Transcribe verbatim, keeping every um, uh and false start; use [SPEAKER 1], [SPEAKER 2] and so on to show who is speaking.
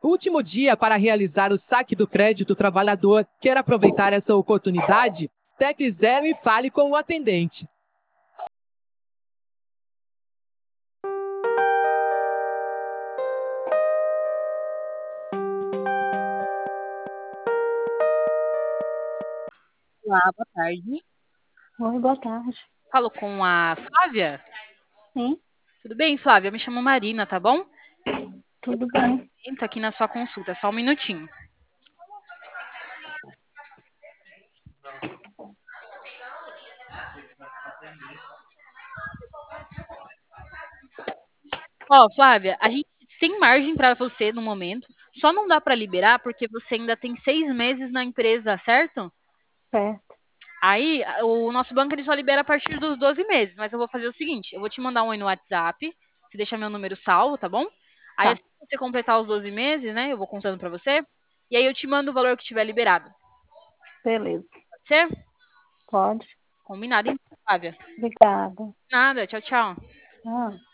[SPEAKER 1] Último dia para realizar o saque do crédito trabalhador. Quer aproveitar essa oportunidade? Tecle zero e fale com o atendente.
[SPEAKER 2] Olá, boa tarde.
[SPEAKER 3] Oi, boa tarde.
[SPEAKER 2] Falo com a Flávia?
[SPEAKER 3] Sim,
[SPEAKER 2] Tudo bem, Flávia? Eu me chamo Marina, tá bom?
[SPEAKER 3] tudo bem.
[SPEAKER 2] Entra aqui na sua consulta, só um minutinho. Ó, Flávia, a gente tem margem para você no momento, só não dá para liberar porque você ainda tem seis meses na empresa, certo?
[SPEAKER 3] Certo.
[SPEAKER 2] Aí, a- o nosso banco ele só libera a partir dos doze meses, mas eu vou fazer o seguinte, eu vou te mandar um oi no WhatsApp, você deixa meu número salvo, tá bom? Aí,
[SPEAKER 3] Tá,
[SPEAKER 2] assim que você completar os doze meses, né, eu vou contando para você, e aí eu te mando o valor que tiver liberado.
[SPEAKER 3] beleza.
[SPEAKER 2] Pode ser?
[SPEAKER 3] Pode.
[SPEAKER 2] Combinado, então, Flávia.
[SPEAKER 3] Obrigada.
[SPEAKER 2] Nada, tchau, tchau.
[SPEAKER 3] Ah.